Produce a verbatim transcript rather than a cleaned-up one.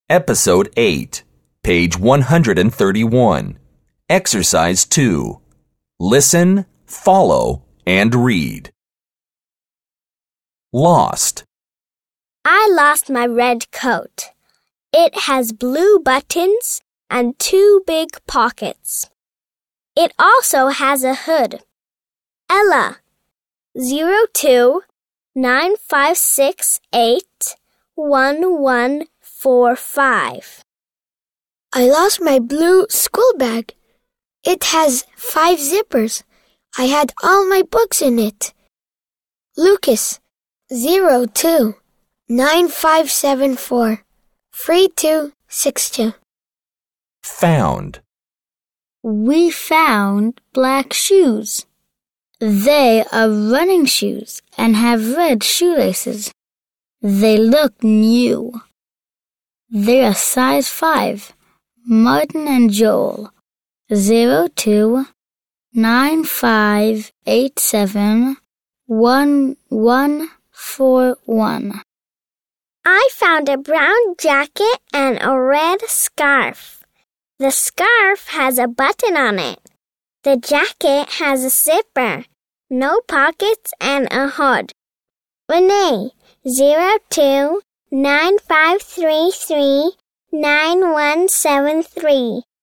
Episode eight, page one hundred thirty-one. Exercise two. Listen, follow, and read. Lost. I lost my red coat. It has blue buttons and two big pockets. It also has a hood. Ella, zero two nine five six eight one one four five. I lost my blue school bag. It has five zippers. I had all my books in it. Lucas, zero two nine five seven four three two six two. Found. We found black shoes. They are running shoes and have red shoelaces. They look new. They are size five. Martin and Joel, zero two nine five eight seven one one four one. I found a brown jacket and a red scarf. The scarf has a button on it. The jacket has a zipper, no pockets, and a hood. Renee, zero two nine five three three nine one seven three.